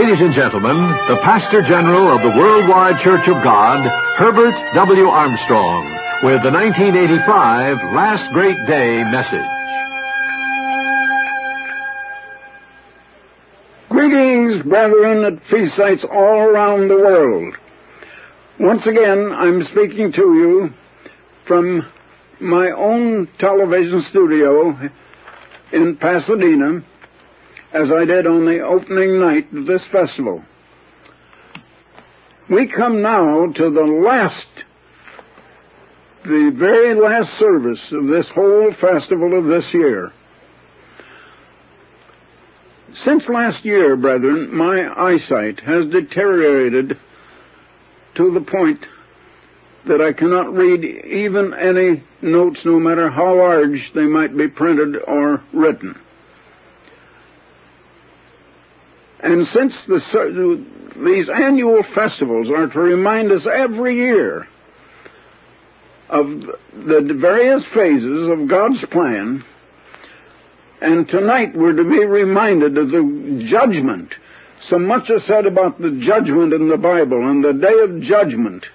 Ladies and gentlemen, the Pastor General of the Worldwide Church of God, Herbert W. Armstrong, with the 1985 Last Great Day message. Greetings, brethren, at feast sites all around the world. Once again, I'm speaking to you from my own television studio in Pasadena, as I did on the opening night of this festival. We come now to the very last service of this whole festival of this year. Since last year, brethren, my eyesight has deteriorated to the point that I cannot read even any notes, no matter how large they might be printed or written. And since these annual festivals are to remind us every year of the various phases of God's plan, and tonight we're to be reminded of the judgment. So much is said about the judgment in the Bible and the day of judgment.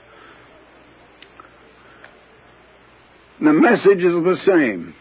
The message is the same.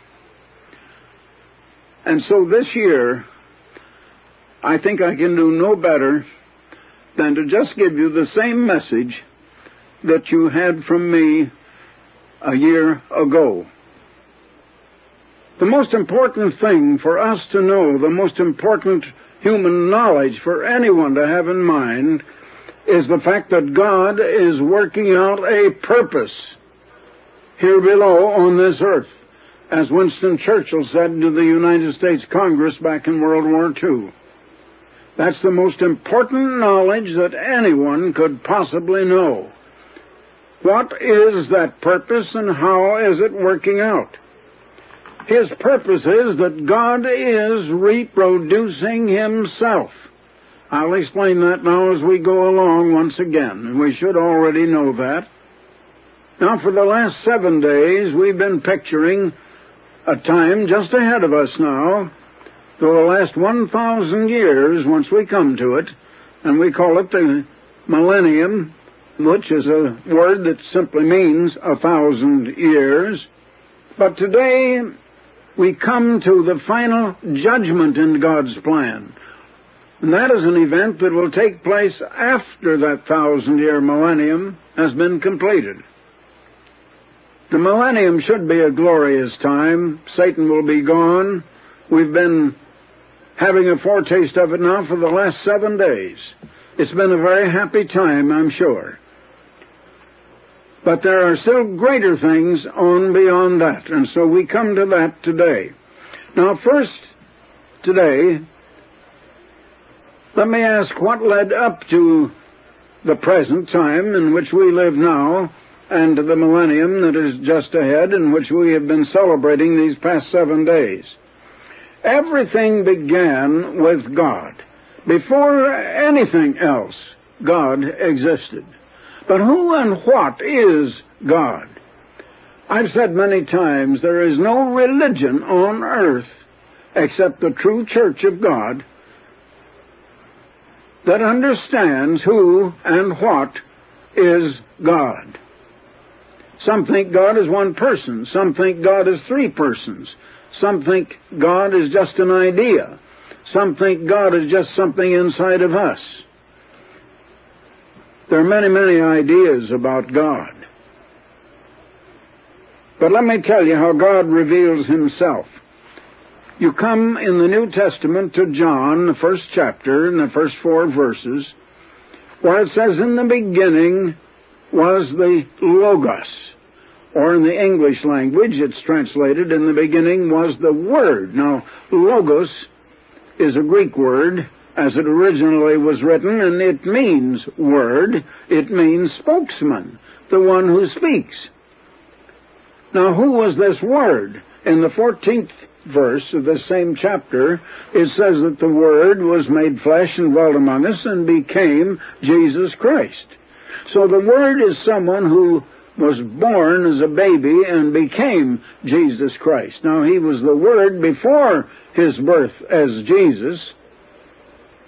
And so this year, I think I can do no better than to just give you the same message that you had from me a year ago. The most important thing for us to know, the most important human knowledge for anyone to have in mind, is the fact that God is working out a purpose here below on this earth, as Winston Churchill said to the United States Congress back in World War II. That's the most important knowledge that anyone could possibly know. What is that purpose and how is it working out? His purpose is that God is reproducing Himself. I'll explain that now as we go along once again, and we should already know that. Now, for the last 7 days, we've been picturing a time just ahead of us now, for the last 1,000 years, once we come to it, and we call it the millennium, which is a word that simply means 1,000 years. But today, we come to the final judgment in God's plan. And that is an event that will take place after that 1,000-year millennium has been completed. The millennium should be a glorious time. Satan will be gone. We've been having a foretaste of it now for the last 7 days. It's been a very happy time, I'm sure. But there are still greater things on beyond that, and so we come to that today. Now, first, today, let me ask what led up to the present time in which we live now, and to the millennium that is just ahead, in which we have been celebrating these past 7 days. Everything began with God. Before anything else, God existed. But who and what is God? I've said many times there is no religion on earth except the true church of God that understands who and what is God. Some think God is one person. Some think God is 3 persons. Some think God is just an idea. Some think God is just something inside of us. There are many, many ideas about God. But let me tell you how God reveals Himself. You come in the New Testament to John, the first chapter, and the first 4 verses, where it says, "In the beginning was the Logos," or in the English language it's translated, "In the beginning was the Word." Now, Logos is a Greek word, as it originally was written, and it means word. It means spokesman, the one who speaks. Now, who was this Word? In the 14th verse of this same chapter, it says that the Word was made flesh and dwelt among us and became Jesus Christ. So the Word is someone who was born as a baby and became Jesus Christ. Now, He was the Word before His birth as Jesus,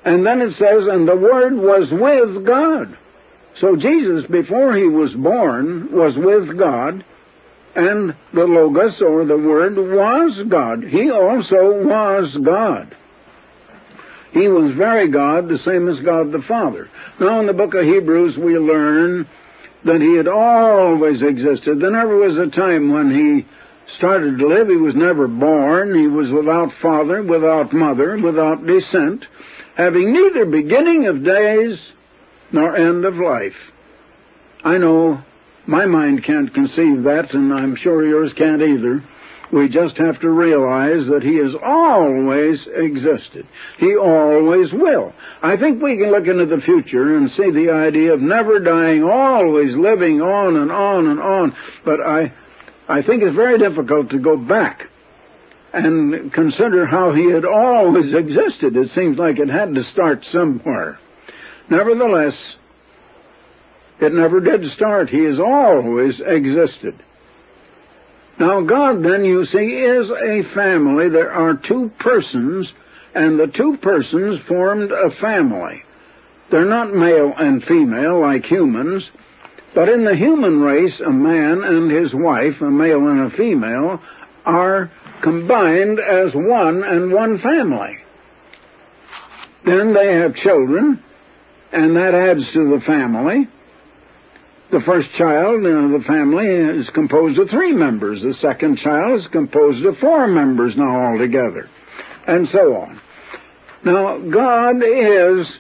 And then it says, and the Word was with God. So Jesus, before he was born, was with God, and the Logos, or the Word, was God. He also was God. He was very God, the same as God the Father. Now in the book of Hebrews we learn that he had always existed. There never was a time when he started to live. He was never born. He was without father, without mother, without descent, having neither beginning of days nor end of life. I know my mind can't conceive that, and I'm sure yours can't either. We just have to realize that he has always existed. He always will. I think we can look into the future and see the idea of never dying, always living on and on and on. But I think it's very difficult to go back and consider how he had always existed. It seems like it had to start somewhere. Nevertheless, it never did start. He has always existed. Now God, then, you see, is a family. There are two persons, and the two persons formed a family. They're not male and female like humans, but in the human race, a man and his wife, a male and a female, are combined as one and one family. Then they have children, and that adds to the family. The first child in the family is composed of 3 members. The second child is composed of 4 members now altogether, and so on. Now, God is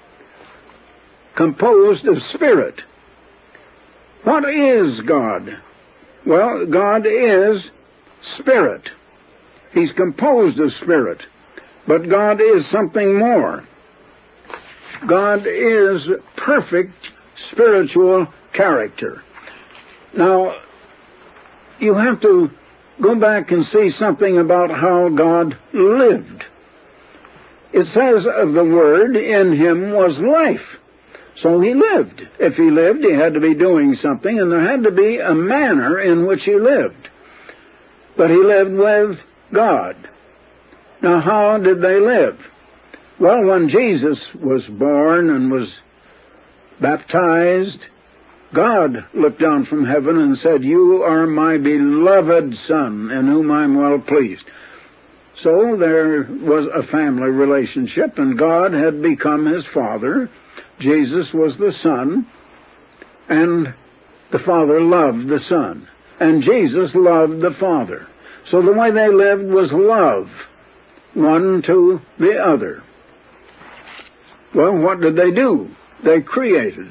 composed of spirit. What is God? Well, God is spirit. He's composed of spirit. But God is something more. God is perfect spiritual character. Now, you have to go back and see something about how God lived. It says of the Word, in him was life. So he lived. If he lived, he had to be doing something, and there had to be a manner in which he lived. But he lived with God. Now, how did they live? Well, when Jesus was born and was baptized, God looked down from heaven and said, "You are my beloved Son, in whom I'm well pleased." So there was a family relationship, and God had become his Father. Jesus was the Son, and the Father loved the Son, and Jesus loved the Father. So the way they lived was love, one to the other. Well, what did they do? They created.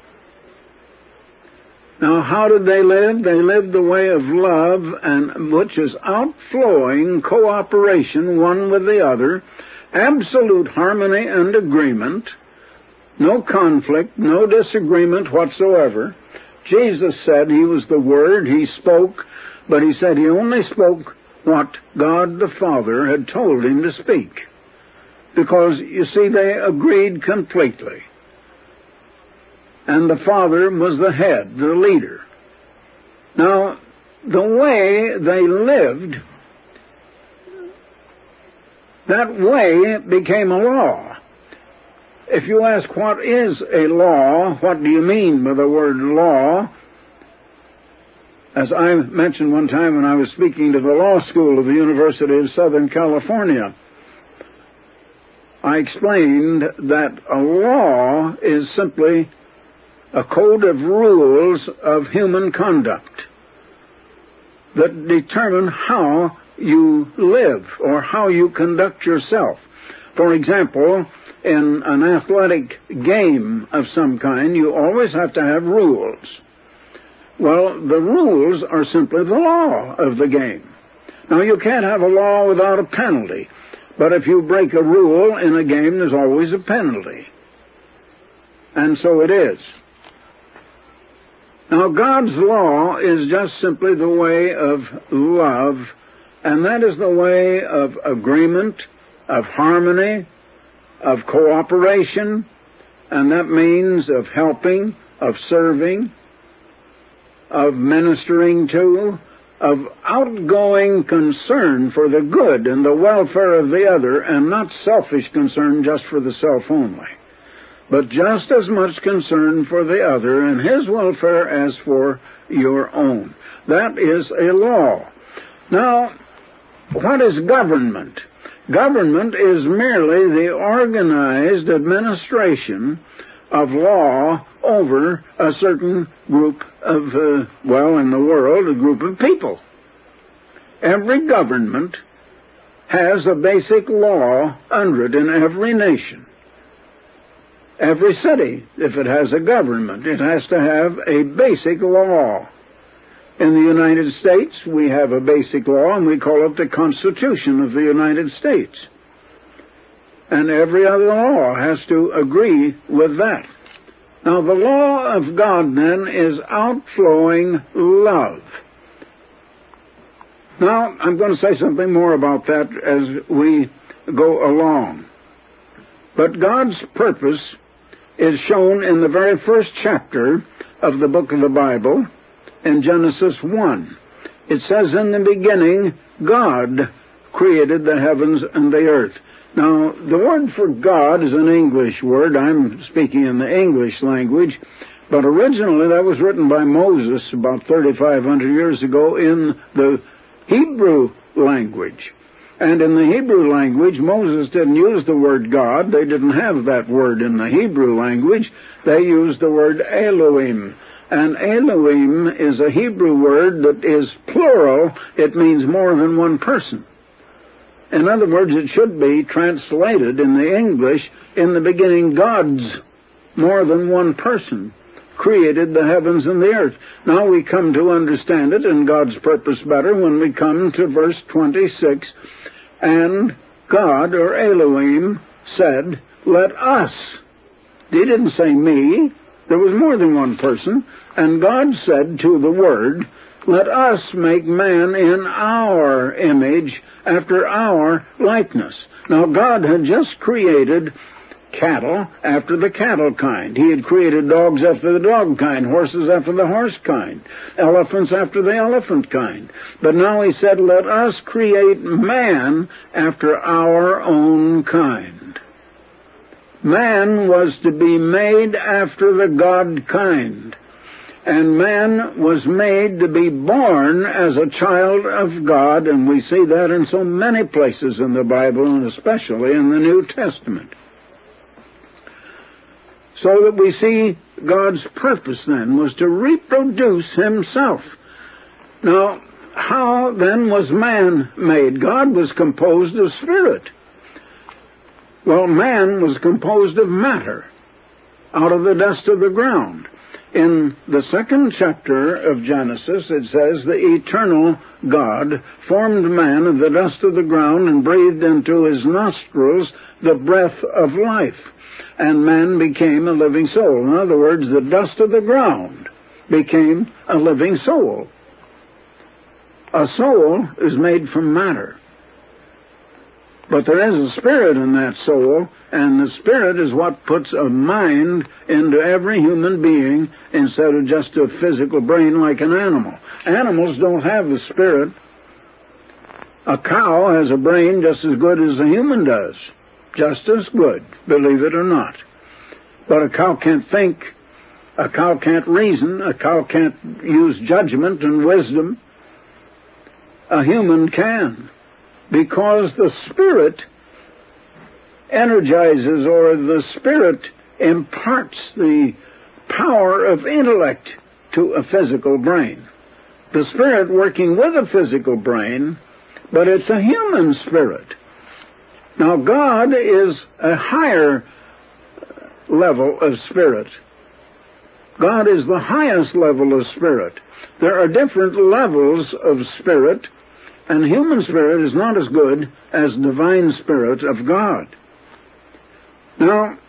Now, how did they live? They lived the way of love, and which is outflowing cooperation one with the other, absolute harmony and agreement, no conflict, no disagreement whatsoever. Jesus said he was the Word. He spoke, but he said he only spoke what God the Father had told him to speak. Because, you see, they agreed completely. And the Father was the head, the leader. Now, the way they lived, that way became a law. If you ask what is a law, what do you mean by the word law? As I mentioned one time when I was speaking to the law school of the University of Southern California, I explained that a law is simply a code of rules of human conduct that determine how you live or how you conduct yourself. For example, in an athletic game of some kind, you always have to have rules. Well, the rules are simply the law of the game. Now, you can't have a law without a penalty, but if you break a rule in a game, there's always a penalty. And so it is. Now, God's law is just simply the way of love, and that is the way of agreement, of harmony, of cooperation, and that means of helping, of serving, of ministering to, of outgoing concern for the good and the welfare of the other, and not selfish concern just for the self only, but just as much concern for the other and his welfare as for your own. That is a law. Now, what is government? Government is merely the organized administration of law over a certain group of, in the world, a group of people. Every government has a basic law under it in every nation. Every city, if it has a government, it has to have a basic law. In the United States, we have a basic law, and we call it the Constitution of the United States. And every other law has to agree with that. Now, the law of God, then, is outflowing love. Now, I'm going to say something more about that as we go along. But God's purpose is shown in the very first chapter of the book of the Bible, in Genesis 1. It says, in the beginning, God created the heavens and the earth. Now, the word for God is an English word. I'm speaking in the English language, but originally that was written by Moses about 3,500 years ago in the Hebrew language. And in the Hebrew language, Moses didn't use the word God. They didn't have that word in the Hebrew language. They used the word Elohim. And Elohim is a Hebrew word that is plural. It means more than one person. In other words, it should be translated in the English, in the beginning, God's, more than one person, created the heavens and the earth. Now we come to understand it and God's purpose better when we come to verse 26. And God, or Elohim, said, let us. He didn't say me. There was more than one person. And God said to the Word, let us make man in our image, after our likeness. Now, God had just created cattle after the cattle kind. He had created dogs after the dog kind, horses after the horse kind, elephants after the elephant kind. But now he said, let us create man after our own kind. Man was to be made after the God kind. And man was made to be born as a child of God, and we see that in so many places in the Bible, and especially in the New Testament. So that we see God's purpose then was to reproduce himself. Now, how then was man made? God was composed of spirit. Well, man was composed of matter, out of the dust of the ground. In the second chapter of Genesis, it says, the eternal God formed man of the dust of the ground and breathed into his nostrils the breath of life, and man became a living soul. In other words, the dust of the ground became a living soul. A soul is made from matter. But there is a spirit in that soul, and the spirit is what puts a mind into every human being instead of just a physical brain like an animal. Animals don't have a spirit. A cow has a brain just as good as a human does. Just as good, believe it or not. But a cow can't think. A cow can't reason. A cow can't use judgment and wisdom. A human can. Because the Spirit energizes, or the Spirit imparts the power of intellect to a physical brain. The Spirit working with a physical brain, but it's a human spirit. Now, God is a higher level of spirit. God is the highest level of spirit. There are different levels of spirit, and human spirit is not as good as divine spirit of God. Now,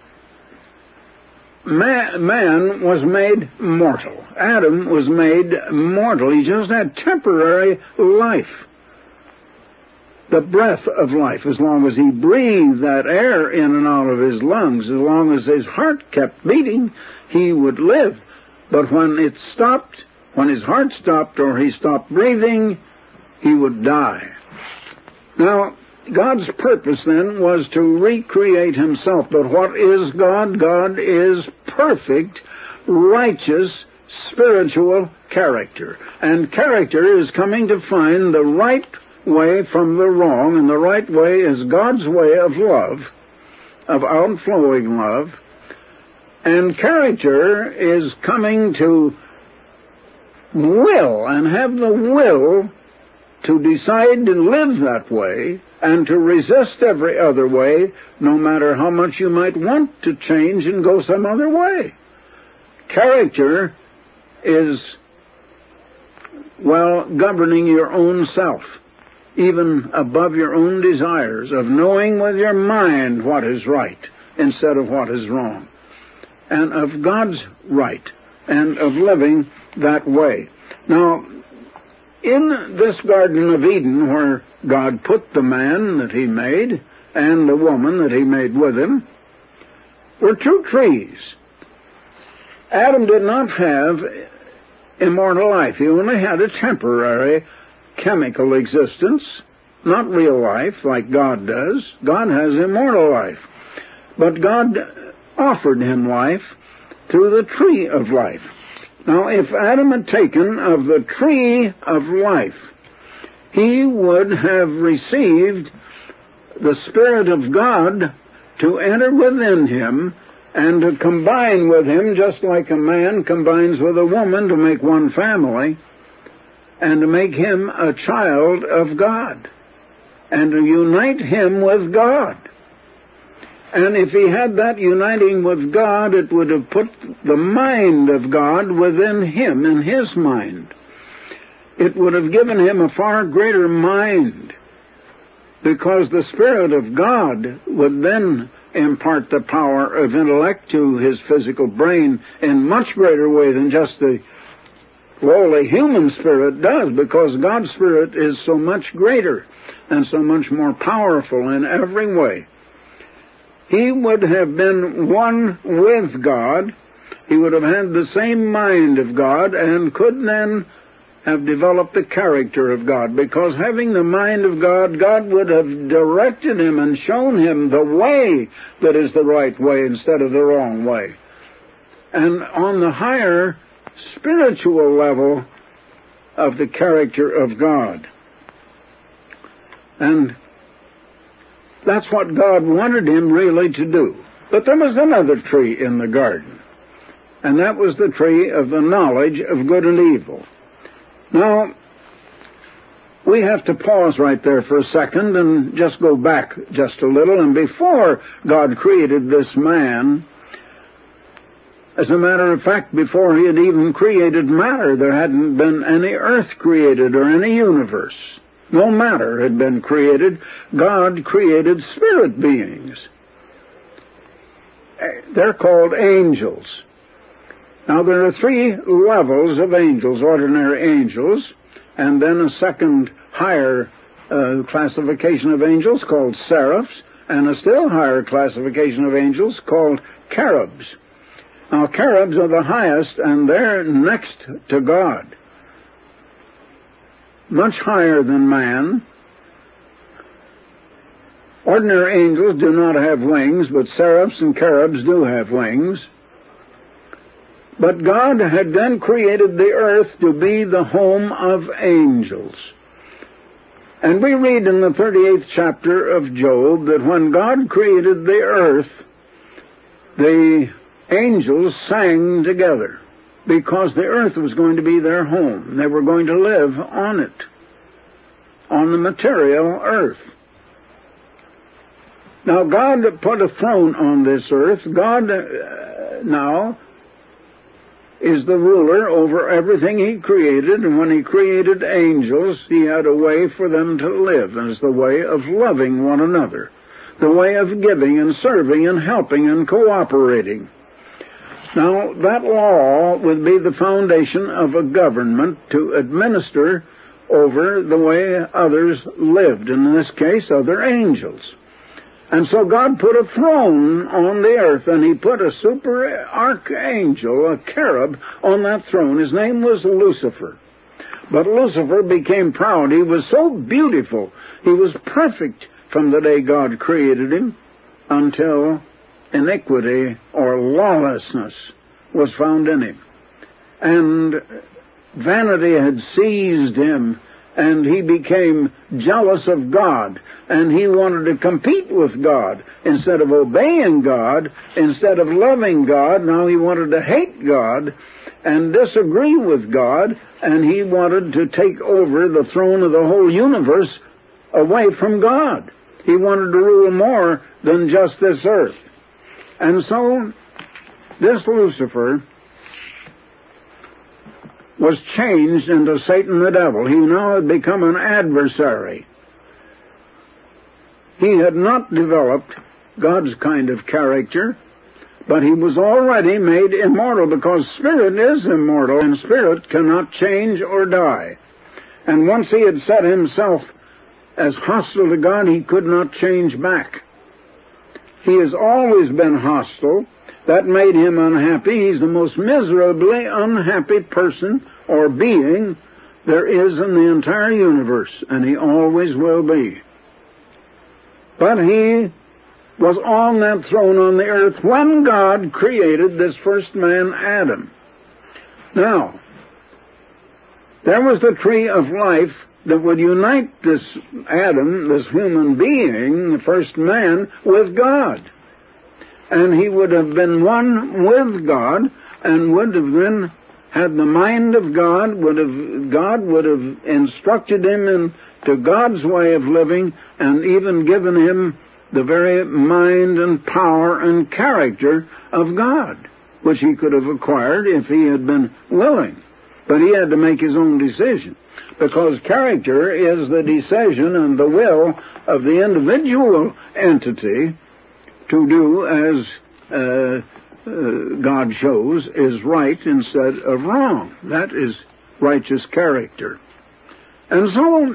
man was made mortal. Adam was made mortal. He just had temporary life. The breath of life, as long as he breathed that air in and out of his lungs, as long as his heart kept beating, he would live. But when it stopped, When his heart stopped or he stopped breathing, he would die. Now, God's purpose then was to recreate himself. But what is God? God is perfect, righteous, spiritual character. And character is coming to find the right way from the wrong, and the right way is God's way of love, of outflowing love. And character is coming to will and have the will to decide to live that way and to resist every other way, no matter how much you might want to change and go some other way. Character is, well, governing your own self, even above your own desires, of knowing with your mind what is right instead of what is wrong, and of God's right, and of living that way. Now, in this Garden of Eden, where God put the man that he made and the woman that he made with him, were two trees. Adam did not have immortal life. He only had a temporary chemical existence, not real life like God does. God has immortal life. But God offered him life through the tree of life. Now, if Adam had taken of the tree of life, he would have received the Spirit of God to enter within him and to combine with him, just like a man combines with a woman to make one family, and to make him a child of God, and to unite him with God. And if he had that uniting with God, it would have put the mind of God within him, in his mind. It would have given him a far greater mind, because the Spirit of God would then impart the power of intellect to his physical brain in much greater way than just the lowly human spirit does, because God's Spirit is so much greater and so much more powerful in every way. He would have been one with God. He would have had the same mind of God and could then have developed the character of God, because having the mind of God, God would have directed him and shown him the way that is the right way instead of the wrong way. And on the higher spiritual level of the character of God. And that's what God wanted him really to do. But there was another tree in the garden, and that was the tree of the knowledge of good and evil. Now, we have to pause right there for a second and just go back just a little. And before God created this man, as a matter of fact, before he had even created matter, there hadn't been any earth created or any universe. No matter had been created. God created spirit beings. They're called angels. Now, there are three levels of angels: ordinary angels, and then a second higher classification of angels called seraphs, and a still higher classification of angels called cherubs. Now, cherubs are the highest, and they're next to God, much higher than man. Ordinary angels do not have wings, but seraphs and cherubs do have wings. But God had then created the earth to be the home of angels. And we read in the 38th chapter of Job that when God created the earth, the angels sang together, because the earth was going to be their home. They were going to live on it, on the material earth. Now, God put a throne on this earth. God now is the ruler over everything he created, and when he created angels, he had a way for them to live, and it's the way of loving one another, the way of giving and serving and helping and cooperating. Now, that law would be the foundation of a government to administer over the way others lived, in this case, other angels. And so God put a throne on the earth, and he put a super archangel, a cherub, on that throne. His name was Lucifer. But Lucifer became proud. He was so beautiful. He was perfect from the day God created him until iniquity or lawlessness was found in him. And vanity had seized him, and he became jealous of God, and he wanted to compete with God. Instead of obeying God, instead of loving God, now he wanted to hate God and disagree with God, and he wanted to take over the throne of the whole universe away from God. He wanted to rule more than just this earth. And so, this Lucifer was changed into Satan the devil. He now had become an adversary. He had not developed God's kind of character, but he was already made immortal, because spirit is immortal, and spirit cannot change or die. And once he had set himself as hostile to God, he could not change back. He has always been hostile. That made him unhappy. He's the most miserably unhappy person or being there is in the entire universe, and he always will be. But he was on that throne on the earth when God created this first man, Adam. Now, there was the tree of life that would unite this Adam, this human being, the first man, with God. And he would have been one with God, and would have then had the mind of God. God would have instructed him into God's way of living, and even given him the very mind and power and character of God, which he could have acquired if he had been willing. But he had to make his own decision, because character is the decision and the will of the individual entity to do as God shows is right instead of wrong. That is righteous character. And so,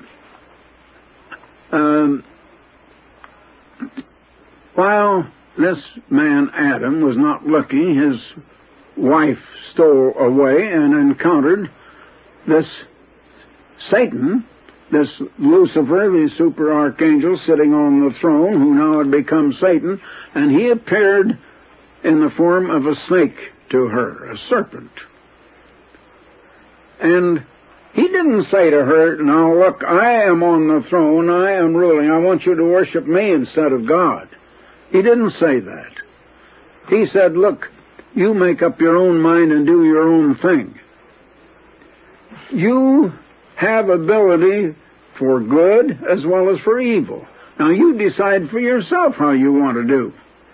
while this man Adam was not looking, his wife stole away and encountered this Satan, this Lucifer, the super archangel sitting on the throne, who now had become Satan, and he appeared in the form of a snake to her, a serpent. And he didn't say to her, now look, I am on the throne, I am ruling, I want you to worship me instead of God. He didn't say that. He said, look, you make up your own mind and do your own thing. You have ability for good as well as for evil. Now you decide for yourself how you want to do.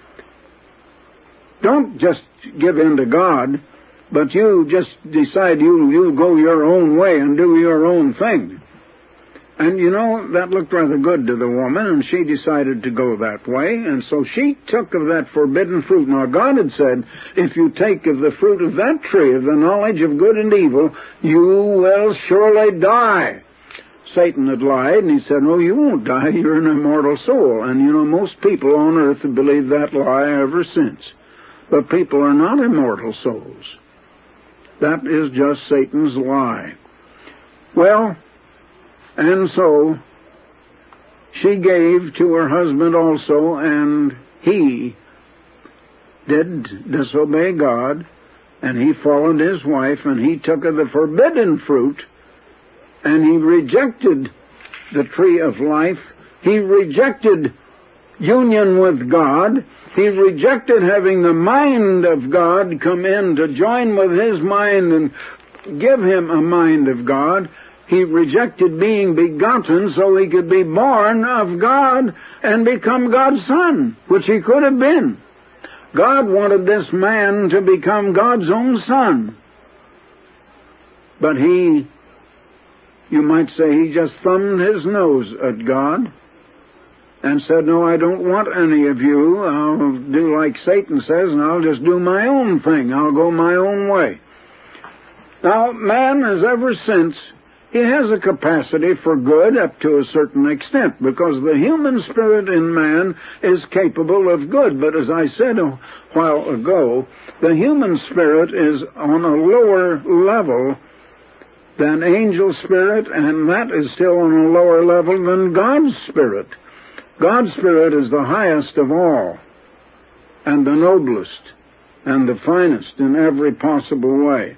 Don't just give in to God, but you just decide you go your own way and do your own thing. And you know, that looked rather good to the woman, and she decided to go that way, and so she took of that forbidden fruit. Now God had said, if you take of the fruit of that tree, of the knowledge of good and evil, you will surely die. Satan had lied, and he said, no, you won't die, you're an immortal soul. And you know, most people on earth have believed that lie ever since. But people are not immortal souls. That is just Satan's lie. Well, and so she gave to her husband also, and he did disobey God, and he followed his wife, and he took of the forbidden fruit, and he rejected the tree of life. He rejected union with God. He rejected having the mind of God come in to join with his mind and give him a mind of God. He rejected being begotten so he could be born of God and become God's son, which he could have been. God wanted this man to become God's own son. But he, you might say, he just thumbed his nose at God and said, no, I don't want any of you. I'll do like Satan says, and I'll just do my own thing. I'll go my own way. Now, man has ever since he has a capacity for good up to a certain extent, because the human spirit in man is capable of good. But as I said a while ago, the human spirit is on a lower level than angel spirit, and that is still on a lower level than God's spirit. God's spirit is the highest of all, and the noblest, and the finest in every possible way.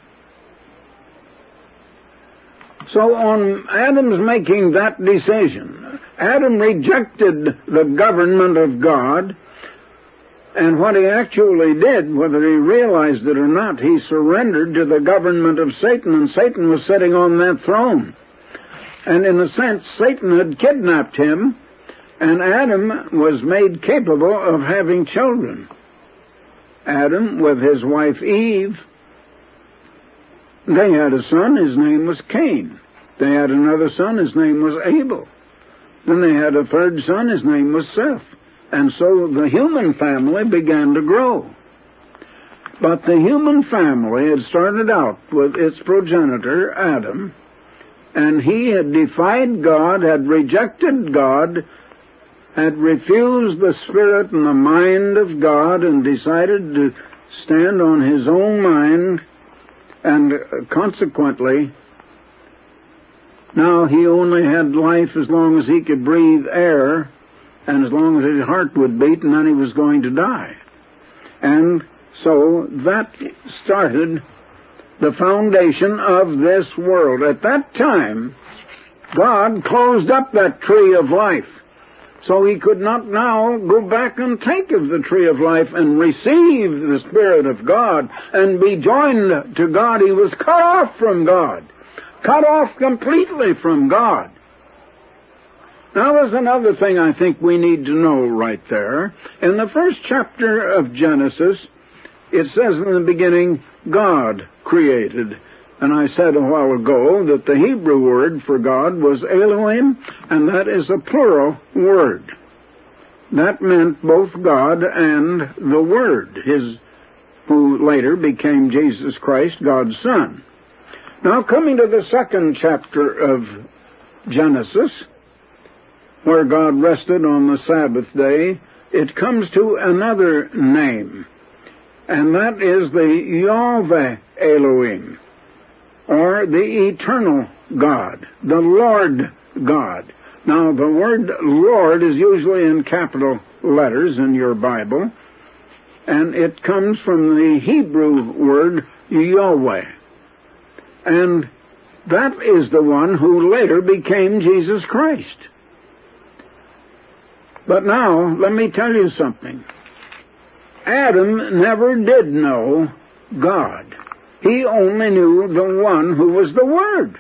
So on Adam's making that decision, Adam rejected the government of God, and what he actually did, whether he realized it or not, he surrendered to the government of Satan, and Satan was sitting on that throne. And in a sense, Satan had kidnapped him, and Adam was made capable of having children. Adam, with his wife Eve, they had a son, his name was Cain. They had another son, his name was Abel. Then they had a third son, his name was Seth. And so the human family began to grow. But the human family had started out with its progenitor, Adam, and he had defied God, had rejected God, had refused the spirit and the mind of God, and decided to stand on his own mind, and consequently, now he only had life as long as he could breathe air, and as long as his heart would beat, and then he was going to die. And so that started the foundation of this world. At that time, God closed up that tree of life, so he could not now go back and take of the tree of life and receive the Spirit of God and be joined to God. He was cut off from God, cut off completely from God. Now there's another thing I think we need to know right there. In the first chapter of Genesis, it says in the beginning, God created. And I said a while ago that the Hebrew word for God was Elohim, and that is a plural word. That meant both God and the Word, who later became Jesus Christ, God's Son. Now coming to the second chapter of Genesis, where God rested on the Sabbath day, it comes to another name, and that is the Yahweh Elohim, or the eternal God, the Lord God. Now, the word Lord is usually in capital letters in your Bible, and it comes from the Hebrew word Yahweh. And that is the one who later became Jesus Christ. But now, let me tell you something. Adam never did know God. He only knew the one who was the Word.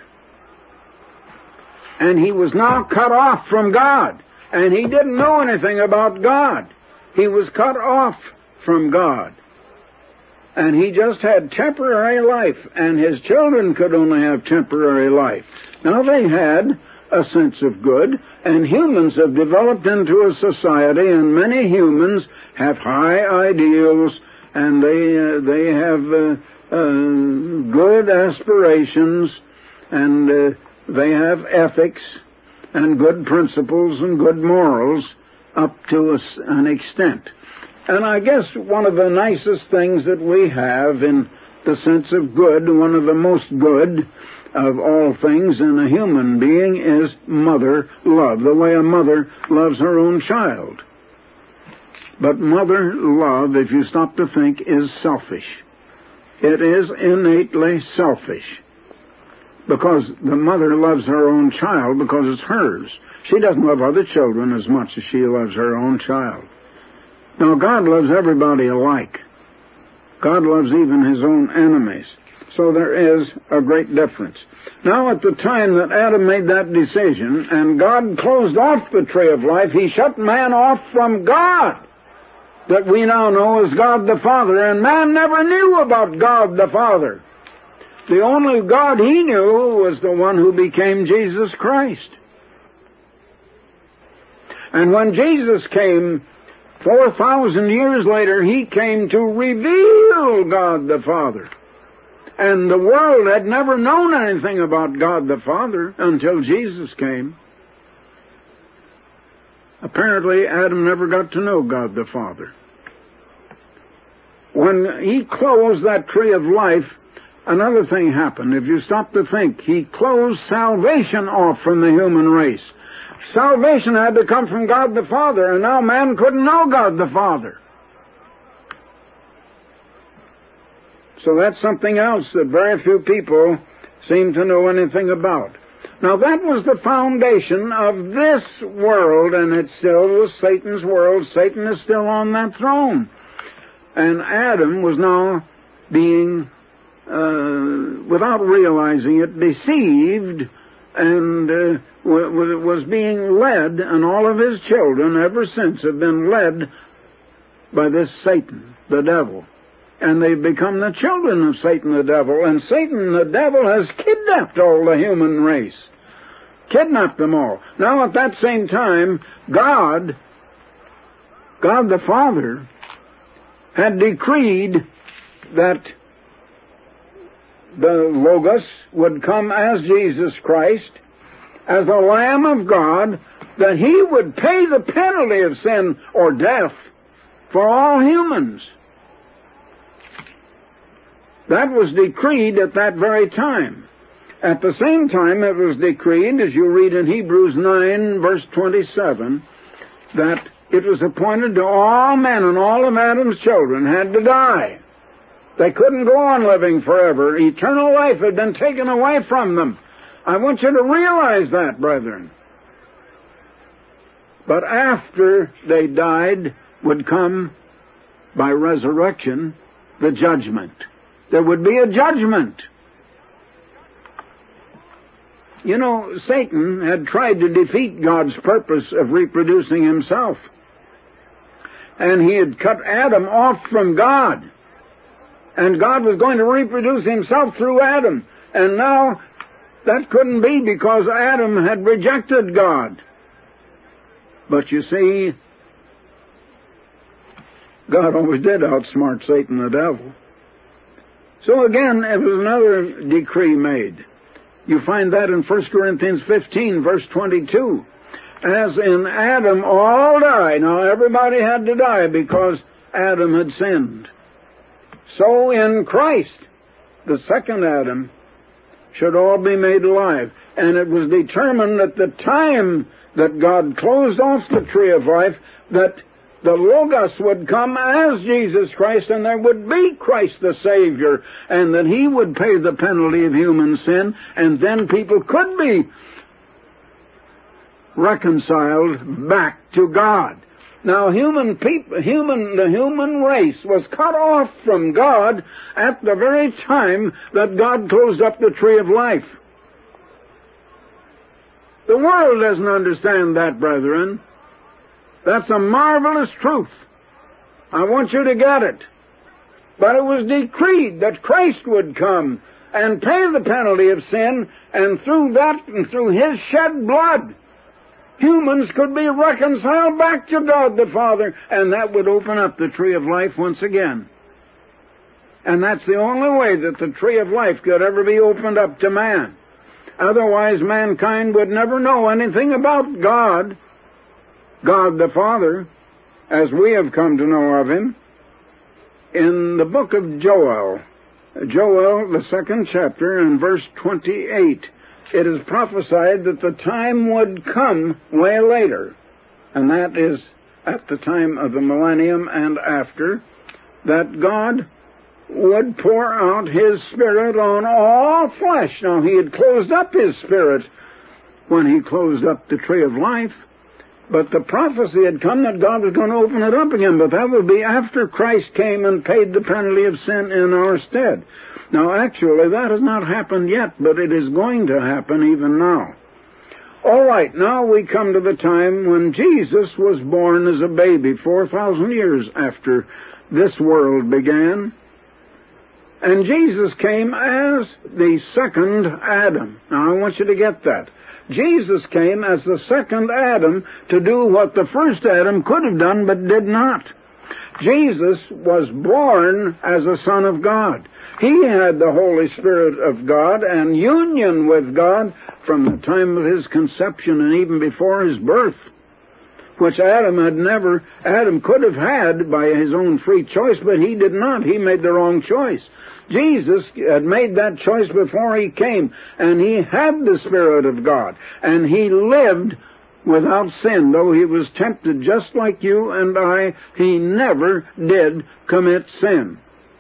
And he was now cut off from God. And he didn't know anything about God. He was cut off from God. And he just had temporary life. And his children could only have temporary life. Now they had a sense of good, and humans have developed into a society, and many humans have high ideals, and they have good aspirations, and they have ethics and good principles and good morals up to an extent. And I guess one of the nicest things that we have in the sense of good, one of the most good of all things in a human being, is mother love, the way a mother loves her own child. But mother love, if you stop to think, is selfish. It is innately selfish, because the mother loves her own child because it's hers. She doesn't love other children as much as she loves her own child. Now, God loves everybody alike. God loves even his own enemies. So there is a great difference. Now, at the time that Adam made that decision, and God closed off the tree of life, he shut man off from God, that we now know as God the Father, and man never knew about God the Father. The only God he knew was the one who became Jesus Christ. And when Jesus came 4,000 years later, he came to reveal God the Father. And the world had never known anything about God the Father until Jesus came. Apparently, Adam never got to know God the Father. When he closed that tree of life, another thing happened. If you stop to think, he closed salvation off from the human race. Salvation had to come from God the Father, and now man couldn't know God the Father. So that's something else that very few people seem to know anything about. Now that was the foundation of this world, and it still was Satan's world. Satan is still on that throne. And Adam was now being, without realizing it, deceived, and was being led, and all of his children ever since have been led by this Satan, the devil. And they've become the children of Satan the devil. And Satan the devil has kidnapped all the human race. Kidnapped them all. Now at that same time, God the Father, had decreed that the Logos would come as Jesus Christ, as the Lamb of God, that he would pay the penalty of sin or death for all humans. That was decreed at that very time. At the same time, it was decreed, as you read in Hebrews 9, verse 27, that it was appointed to all men, and all of Adam's children had to die. They couldn't go on living forever. Eternal life had been taken away from them. I want you to realize that, brethren. But after they died would come, by resurrection, the judgment. There would be a judgment. You know, Satan had tried to defeat God's purpose of reproducing himself. And he had cut Adam off from God. And God was going to reproduce himself through Adam. And now that couldn't be because Adam had rejected God. But you see, God always did outsmart Satan the devil. So again, it was another decree made. You find that in 1 Corinthians 15, verse 22. As in Adam all die. Now everybody had to die because Adam had sinned. So in Christ, the second Adam, should all be made alive. And it was determined at the time that God closed off the tree of life that the Logos would come as Jesus Christ, and there would be Christ the Savior, and that he would pay the penalty of human sin, and then people could be reconciled back to God. Now, the human race was cut off from God at the very time that God closed up the tree of life. The world doesn't understand that, brethren. That's a marvelous truth. I want you to get it. But it was decreed that Christ would come and pay the penalty of sin, and through that and through his shed blood, humans could be reconciled back to God the Father, and that would open up the tree of life once again. And that's the only way that the tree of life could ever be opened up to man. Otherwise, mankind would never know anything about God the Father, as we have come to know of him. In the book of Joel, the 2nd chapter, and verse 28, it is prophesied that the time would come way later, and that is at the time of the millennium and after, that God would pour out his Spirit on all flesh. Now, he had closed up his Spirit when he closed up the tree of life, but the prophecy had come that God was going to open it up again, but that would be after Christ came and paid the penalty of sin in our stead. Now, actually, that has not happened yet, but it is going to happen even now. All right, now we come to the time when Jesus was born as a baby, 4,000 years after this world began. And Jesus came as the second Adam. Now, I want you to get that. Jesus came as the second Adam to do what the first Adam could have done but did not. Jesus was born as a Son of God. He had the Holy Spirit of God and union with God from the time of his conception and even before his birth, which Adam could have had by his own free choice, but he did not. He made the wrong choice. Jesus had made that choice before he came, and he had the Spirit of God, and he lived without sin. Though he was tempted just like you and I, he never did commit sin.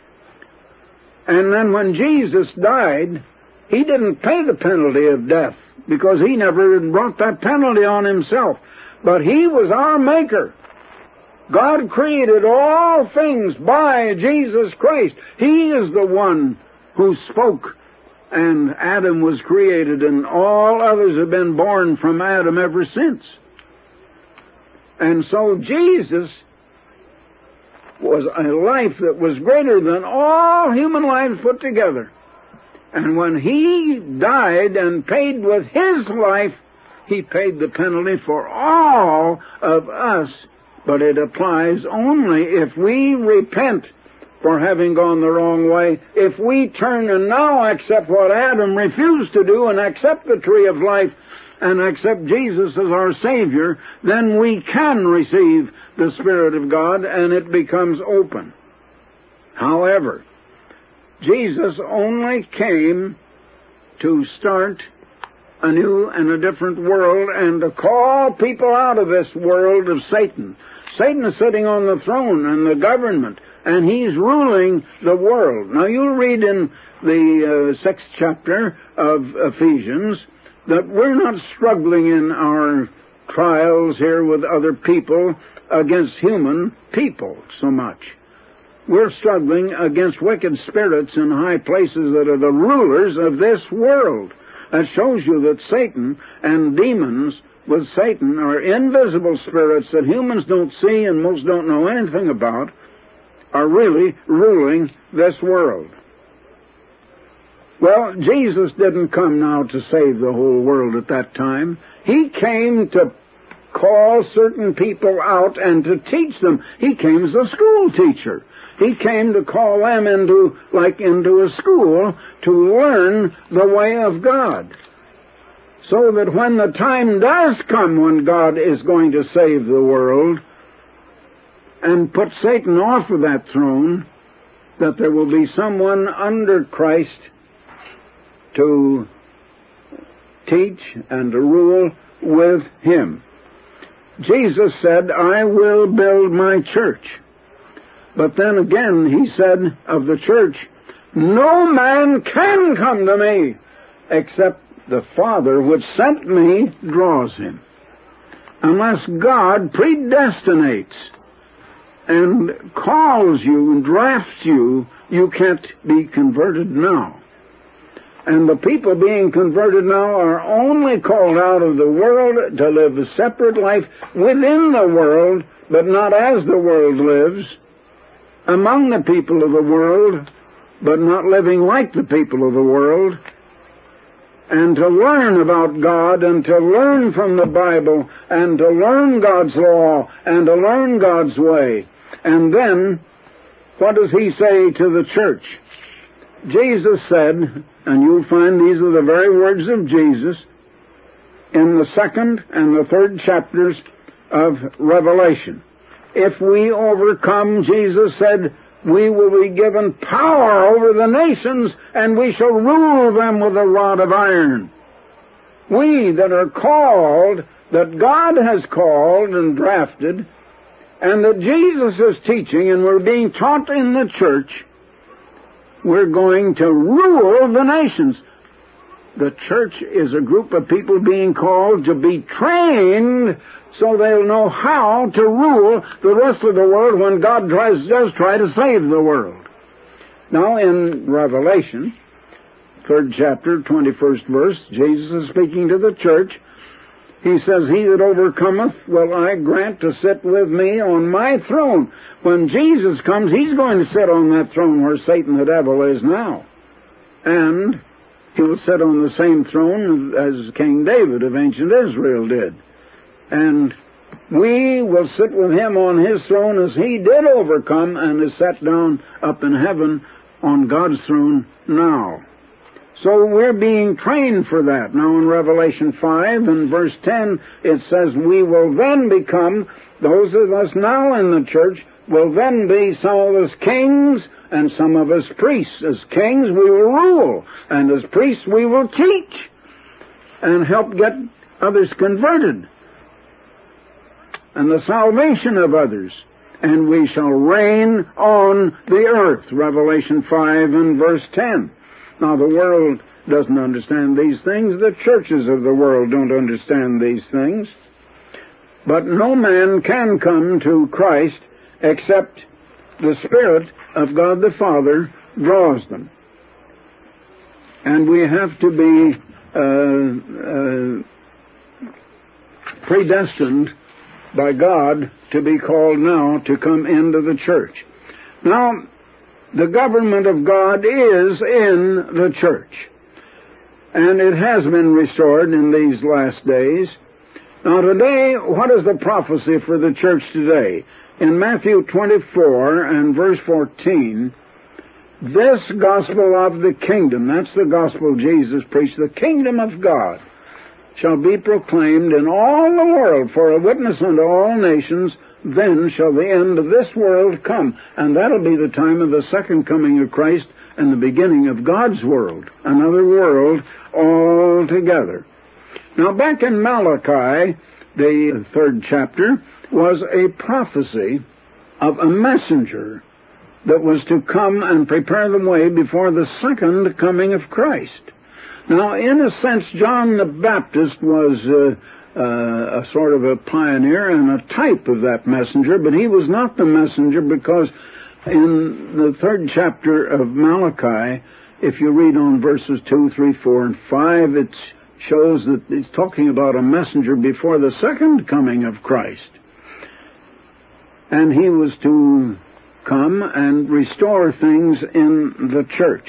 And then when Jesus died, he didn't pay the penalty of death, because he never brought that penalty on himself. But he was our maker. God created all things by Jesus Christ. He is the one who spoke, and Adam was created, and all others have been born from Adam ever since. And so Jesus was a life that was greater than all human lives put together. And when he died and paid with his life, he paid the penalty for all of us. But it applies only if we repent for having gone the wrong way. If we turn and now accept what Adam refused to do and accept the tree of life and accept Jesus as our Savior, then we can receive the Spirit of God and it becomes open. However, Jesus only came to start a new and a different world and to call people out of this world of Satan. Satan is sitting on the throne and the government, and he's ruling the world. Now you'll read in the 6th chapter of Ephesians that we're not struggling in our trials here with other people against human people so much. We're struggling against wicked spirits in high places that are the rulers of this world. That shows you that Satan and demons with Satan are invisible spirits that humans don't see and most don't know anything about, are really ruling this world. Well, Jesus didn't come now to save the whole world at that time. He came to call certain people out and to teach them. He came as a school teacher. He came to call them into a school to learn the way of God. So that when the time does come when God is going to save the world and put Satan off of that throne, that there will be someone under Christ to teach and to rule with him. Jesus said, I will build my church. But then again, he said of the church, no man can come to me except the Father which sent me draws him. Unless God predestinates and calls you and drafts you, you can't be converted now. And the people being converted now are only called out of the world to live a separate life within the world, but not as the world lives, among the people of the world, but not living like the people of the world, and to learn about God, and to learn from the Bible, and to learn God's law, and to learn God's way. And then, what does he say to the church? Jesus said, and you'll find these are the very words of Jesus, in the 2nd and the 3rd chapters of Revelation. If we overcome, Jesus said, we will be given power over the nations, and we shall rule them with a rod of iron. We that are called, that God has called and drafted, and that Jesus is teaching, and we're being taught in the church, we're going to rule the nations. The church is a group of people being called to be trained so they'll know how to rule the rest of the world when God does try to save the world. Now in Revelation, 3rd chapter, 21st verse, Jesus is speaking to the church. He says, he that overcometh will I grant to sit with me on my throne. When Jesus comes, he's going to sit on that throne where Satan the devil is now. And he will sit on the same throne as King David of ancient Israel did. And we will sit with him on his throne as he did overcome and is set down up in heaven on God's throne now. So we're being trained for that. Now in Revelation 5 and verse 10, it says, we will then become, those of us now in the church, will then be some of us kings and some of us priests. As kings we will rule, and as priests we will teach and help get others converted and the salvation of others. And we shall reign on the earth, Revelation 5 and verse 10. Now the world doesn't understand these things. The churches of the world don't understand these things. But no man can come to Christ except the Spirit of God the Father draws them. And we have to be predestined by God to be called now to come into the church. Now, the government of God is in the church, and it has been restored in these last days. Now today, what is the prophecy for the church today? In Matthew 24 and verse 14, this gospel of the kingdom, that's the gospel Jesus preached, the kingdom of God, shall be proclaimed in all the world for a witness unto all nations, then shall the end of this world come. And that'll be the time of the second coming of Christ and the beginning of God's world, another world altogether. Now back in Malachi, the 3rd chapter, was a prophecy of a messenger that was to come and prepare the way before the second coming of Christ. Now, in a sense, John the Baptist was a sort of a pioneer and a type of that messenger, but he was not the messenger because in the 3rd chapter of Malachi, if you read on verses 2, 3, 4, and 5, it shows that he's talking about a messenger before the second coming of Christ. And he was to come and restore things in the church.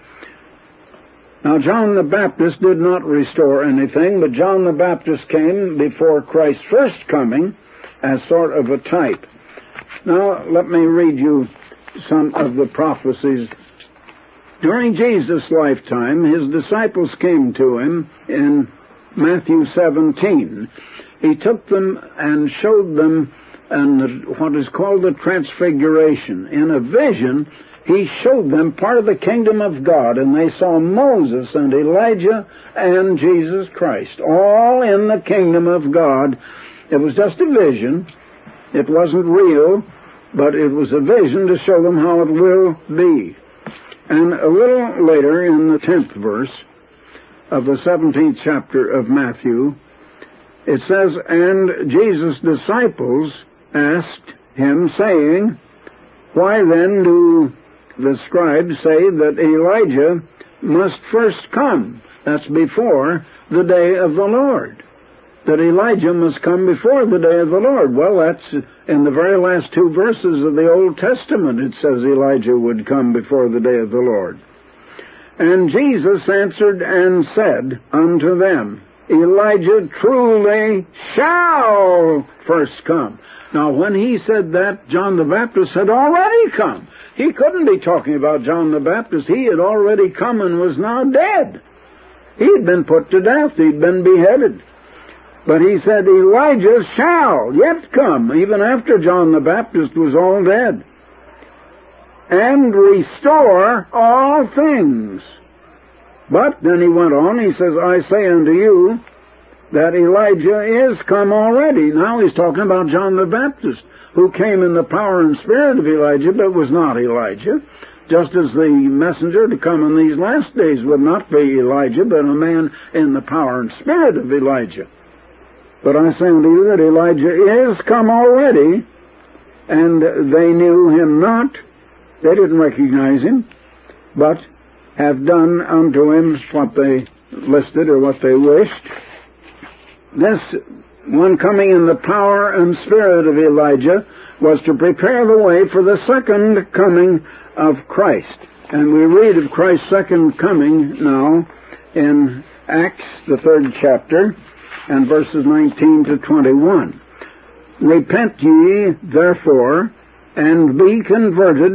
Now, John the Baptist did not restore anything, but John the Baptist came before Christ's first coming as sort of a type. Now, let me read you some of the prophecies. During Jesus' lifetime, his disciples came to him in Matthew 17. He took them and showed them what is called the Transfiguration. In a vision, he showed them part of the kingdom of God, and they saw Moses and Elijah and Jesus Christ, all in the kingdom of God. It was just a vision. It wasn't real, but it was a vision to show them how it will be. And a little later, in the 10th verse of the 17th chapter of Matthew, it says, "And Jesus' disciples asked him, saying, Why then do the scribes say that Elijah must first come?" That's before the day of the Lord. That Elijah must come before the day of the Lord. Well, that's in the very last 2 verses of the Old Testament. It says Elijah would come before the day of the Lord. And Jesus answered and said unto them, Elijah truly shall first come. Now, when he said that, John the Baptist had already come. He couldn't be talking about John the Baptist. He had already come and was now dead. He had been put to death. He'd been beheaded. But he said, Elijah shall yet come, even after John the Baptist was all dead, and restore all things. But then he went on, he says, I say unto you that Elijah is come already. Now he's talking about John the Baptist, who came in the power and spirit of Elijah, but was not Elijah. Just as the messenger to come in these last days would not be Elijah, but a man in the power and spirit of Elijah. But I say unto you that Elijah is come already, and they knew him not. They didn't recognize him, but have done unto him what they listed or what they wished. This one coming in the power and spirit of Elijah was to prepare the way for the second coming of Christ. And we read of Christ's second coming now in Acts, the 3rd chapter, and verses 19 to 21. Repent ye, therefore, and be converted,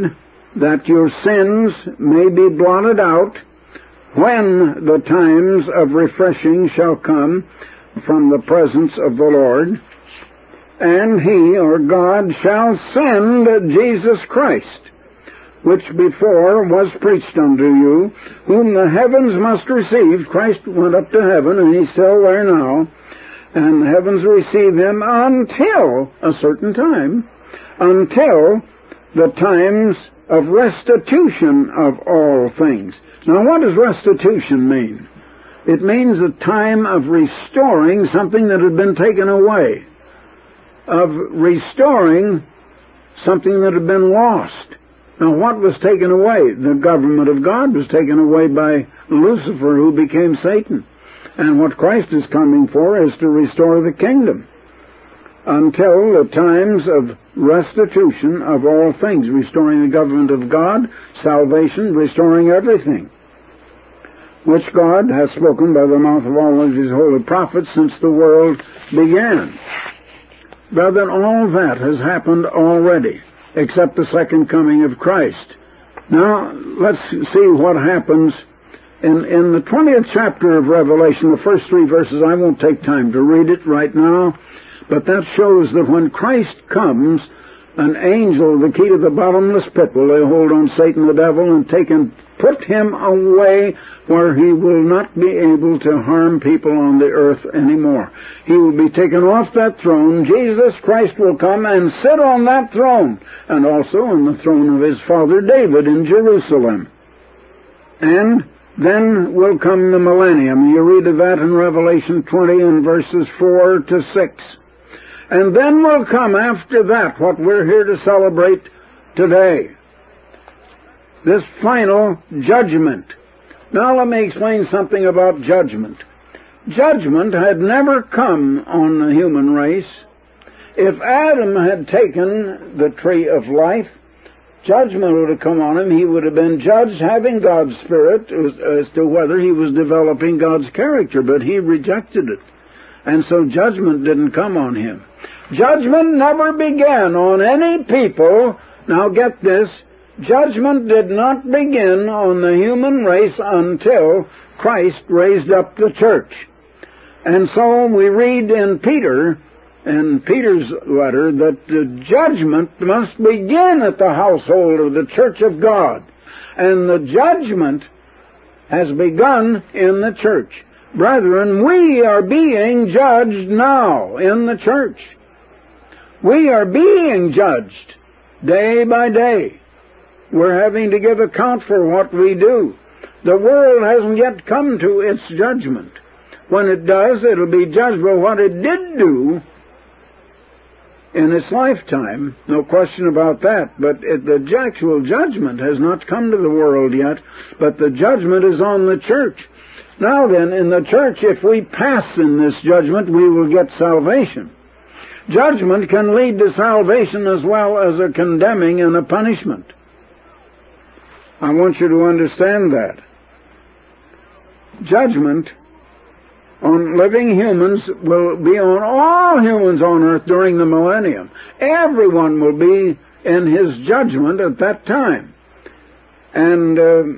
that your sins may be blotted out when the times of refreshing shall come from the presence of the Lord, and He, or God, shall send Jesus Christ, which before was preached unto you, whom the heavens must receive. Christ went up to heaven, and He's still there now, and the heavens receive Him until a certain time, until the times of restitution of all things. Now, what does restitution mean? It means a time of restoring something that had been taken away, of restoring something that had been lost. Now, what was taken away? The government of God was taken away by Lucifer, who became Satan. And what Christ is coming for is to restore the kingdom until the times of restitution of all things, restoring the government of God, salvation, restoring everything, which God has spoken by the mouth of all of His holy prophets since the world began. Brethren, all that has happened already, except the second coming of Christ. Now, let's see what happens in the 20th chapter of Revelation, the first 3 verses. I won't take time to read it right now, but that shows that when Christ comes, an angel, the key to the bottomless pit, will lay hold on Satan the devil and put him away where he will not be able to harm people on the earth anymore. He will be taken off that throne. Jesus Christ will come and sit on that throne, and also on the throne of His father David in Jerusalem. And then will come the millennium. You read of that in Revelation 20 and verses 4 to 6. And then will come after that what we're here to celebrate today, this final judgment. Now let me explain something about judgment. Judgment had never come on the human race. If Adam had taken the tree of life, judgment would have come on him. He would have been judged having God's Spirit as to whether he was developing God's character, but he rejected it. And so judgment didn't come on him. Judgment never began on any people. Now get this. Judgment did not begin on the human race until Christ raised up the church. And so we read in Peter's letter, that the judgment must begin at the household of the church of God. And the judgment has begun in the church. Brethren, we are being judged now in the church. We are being judged day by day. We're having to give account for what we do. The world hasn't yet come to its judgment. When it does, it'll be judged by what it did do in its lifetime. No question about that. But the actual judgment has not come to the world yet, but the judgment is on the church. Now then, in the church, if we pass in this judgment, we will get salvation. Judgment can lead to salvation as well as a condemning and a punishment. I want you to understand that. Judgment on living humans will be on all humans on earth during the millennium. Everyone will be in His judgment at that time. And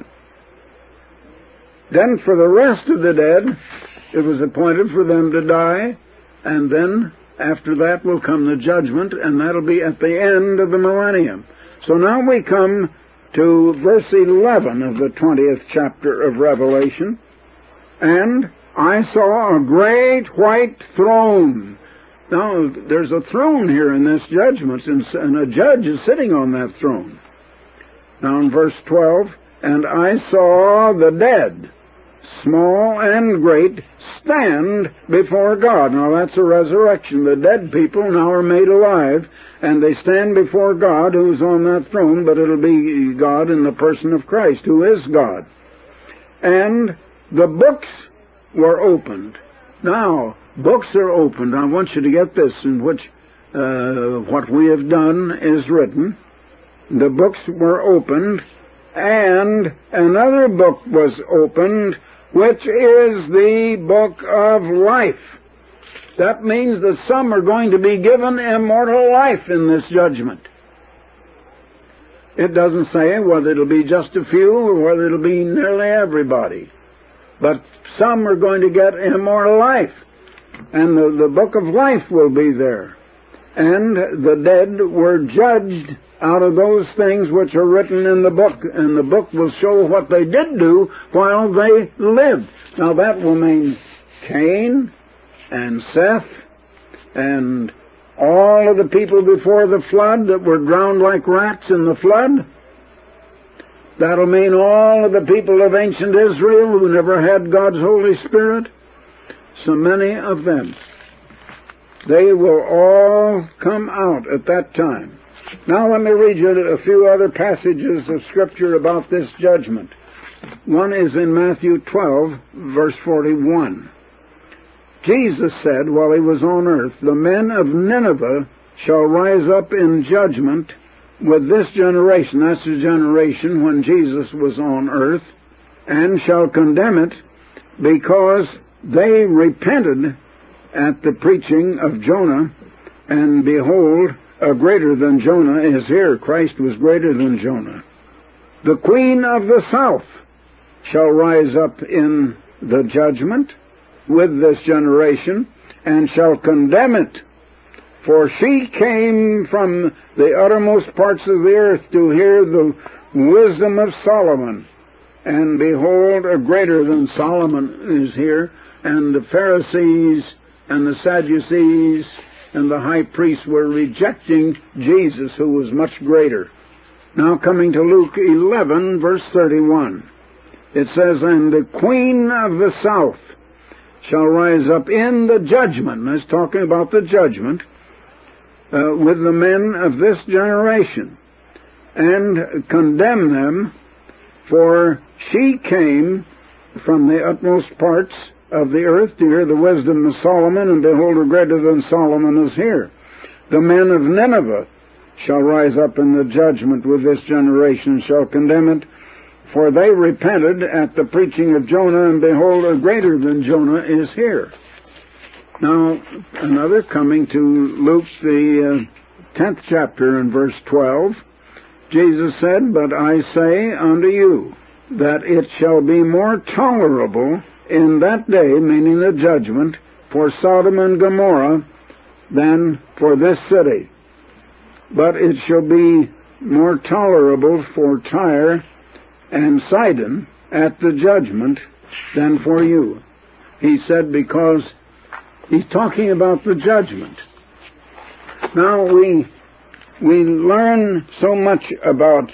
then for the rest of the dead, it was appointed for them to die, and then after that will come the judgment, and that'll be at the end of the millennium. So now we come to verse 11 of the 20th chapter of Revelation. And I saw a great white throne. Now, there's a throne here in this judgment, and a judge is sitting on that throne. Now in verse 12, and I saw the dead, small and great, stand before God. Now that's a resurrection. The dead people now are made alive, and they stand before God, who's on that throne, but it'll be God in the person of Christ, who is God. And the books were opened. Now, books are opened. I want you to get this, in which what we have done is written. The books were opened, and another book was opened, which is the book of life. That means that some are going to be given immortal life in this judgment. It doesn't say whether it'll be just a few or whether it'll be nearly everybody. But some are going to get immortal life. And the book of life will be there. And the dead were judged out of those things which are written in the book. And the book will show what they did do while they lived. Now that will mean Cain and Seth and all of the people before the flood that were drowned like rats in the flood. That'll mean all of the people of ancient Israel who never had God's Holy Spirit. So many of them. They will all come out at that time. Now let me read you a few other passages of Scripture about this judgment. One is in Matthew 12, verse 41. Jesus said while he was on earth, "The men of Nineveh shall rise up in judgment with this generation," that's the generation when Jesus was on earth, "and shall condemn it, because they repented at the preaching of Jonah, and behold, a greater than Jonah is here." Christ was greater than Jonah. "The queen of the south shall rise up in the judgment with this generation, and shall condemn it. For she came from the uttermost parts of the earth to hear the wisdom of Solomon. And behold, a greater than Solomon is here. And the Pharisees and the Sadducees and the high priests were rejecting Jesus, who was much greater." Now coming to Luke 11, verse 31. It says, "And the queen of the south shall rise up in the judgment," that's talking about the judgment, "with the men of this generation, and condemn them, for she came from the utmost parts of the earth to hear the wisdom of Solomon, and behold, a greater than Solomon is here. The men of Nineveh shall rise up in the judgment with this generation, shall condemn it, for they repented at the preaching of Jonah, and behold, a greater than Jonah is here." Now, another, coming to Luke, the 10th chapter and verse 12, Jesus said, "But I say unto you, that it shall be more tolerable in that day," meaning the judgment, "for Sodom and Gomorrah than for this city. But it shall be more tolerable for Tyre and Sidon at the judgment than for you." He said because he's talking about the judgment. Now we learn so much about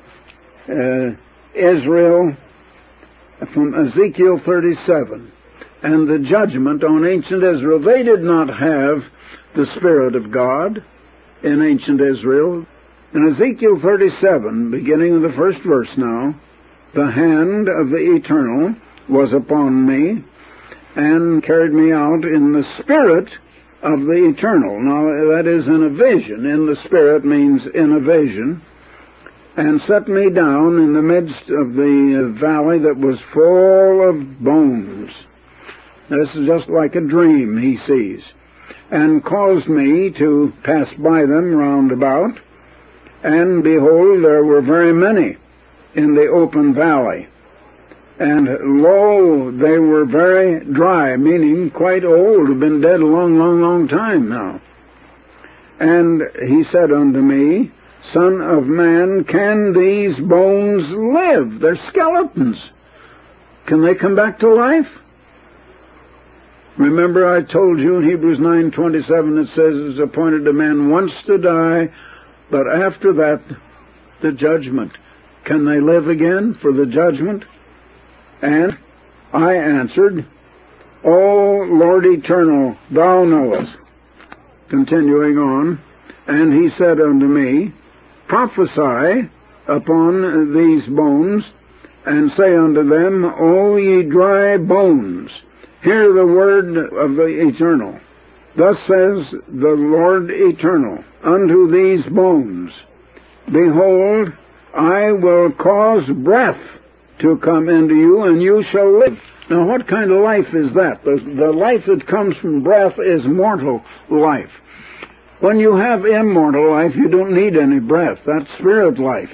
Israel from Ezekiel 37 and the judgment on ancient Israel. They did not have the Spirit of God in ancient Israel. In Ezekiel 37, beginning of the first verse now, "The hand of the Eternal was upon me, and carried me out in the Spirit of the Eternal." Now, that is in a vision. In the Spirit means in a vision. "And set me down in the midst of the valley that was full of bones." This is just like a dream he sees. "And caused me to pass by them round about. And behold, there were very many in the open valley. And lo, they were very dry," meaning quite old, have been dead a long, long, long time now. "And he said unto me, Son of man, can these bones live?" They're skeletons. Can they come back to life? Remember I told you in Hebrews 9:27 it says it's appointed a man once to die, but after that the judgment. Can they live again for the judgment? And I answered, "O Lord eternal, thou knowest." Continuing on, "And he said unto me, Prophesy upon these bones, and say unto them, O ye dry bones, hear the word of the Eternal. Thus says the Lord Eternal unto these bones, Behold, I will cause breath to come into you, and you shall live." Now, what kind of life is that? The life that comes from breath is mortal life. When you have immortal life, you don't need any breath. That's spirit life.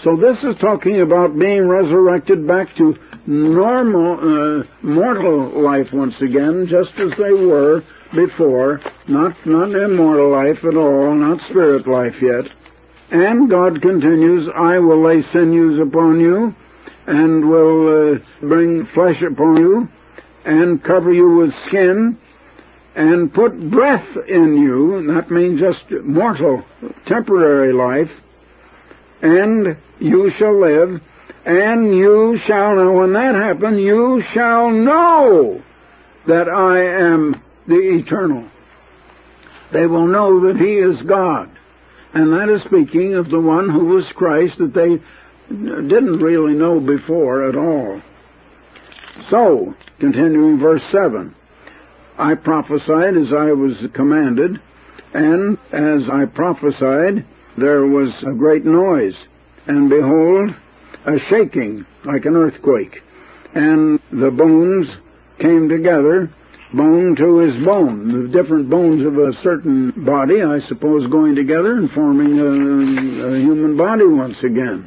So this is talking about being resurrected back to normal, mortal life once again, just as they were before, not immortal life at all, not spirit life yet. And God continues, I will lay sinews upon you, and will bring flesh upon you, and cover you with skin, and put breath in you, and that means just mortal, temporary life, and you shall live, and you shall know, when that happens, you shall know that I am the Eternal. They will know that He is God. And that is speaking of the one who was Christ that they didn't really know before at all. So, continuing verse 7, I prophesied as I was commanded, and as I prophesied, there was a great noise, and behold, a shaking like an earthquake, and the bones came together, bone to his bone, the different bones of a certain body, I suppose, going together and forming a human body once again.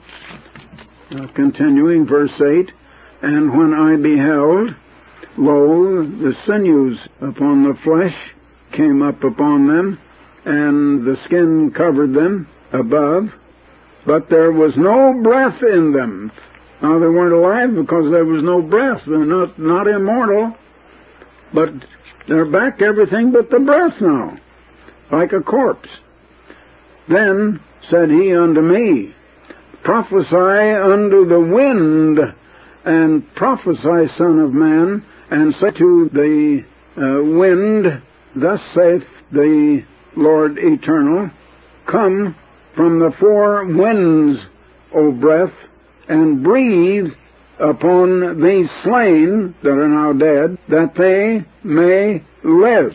Continuing verse 8, and when I beheld, lo, the sinews upon the flesh came up upon them, and the skin covered them above, but there was no breath in them. Now, they weren't alive because there was no breath. They're not immortal, but they're back to everything but the breath now, like a corpse. Then said he unto me, prophesy unto the wind, and prophesy, Son of Man, and say to the wind, thus saith the Lord Eternal, come from the four winds, O breath, and breathe upon these slain that are now dead, that they may live.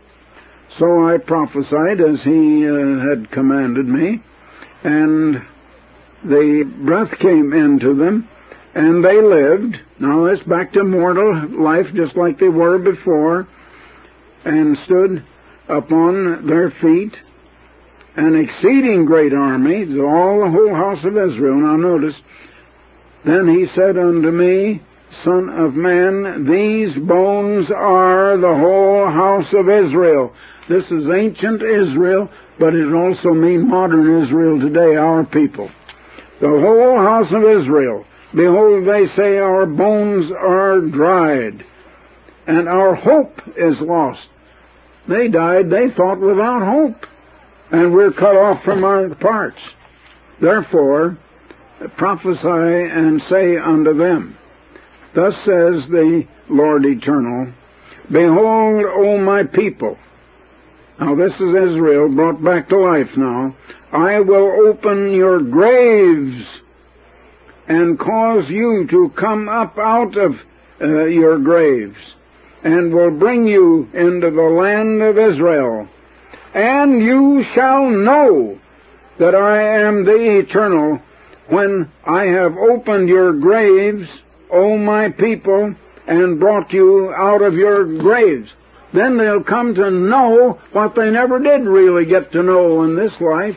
So I prophesied as he had commanded me, and the breath came into them, and they lived. Now that's back to mortal life just like they were before, and stood upon their feet, an exceeding great army, all the whole house of Israel. Now notice, then he said unto me, Son of man, these bones are the whole house of Israel. This is ancient Israel, but it also means modern Israel today, our people. The whole house of Israel. Behold, they say, our bones are dried, and our hope is lost. They died, they thought, without hope, and we're cut off from our parts. Therefore, prophesy and say unto them, thus says the Lord Eternal, behold, O my people. Now this is Israel brought back to life now. I will open your graves and cause you to come up out of your graves, and will bring you into the land of Israel. And you shall know that I am the Eternal, when I have opened your graves, O my people, and brought you out of your graves. Then they'll come to know what they never did really get to know in this life,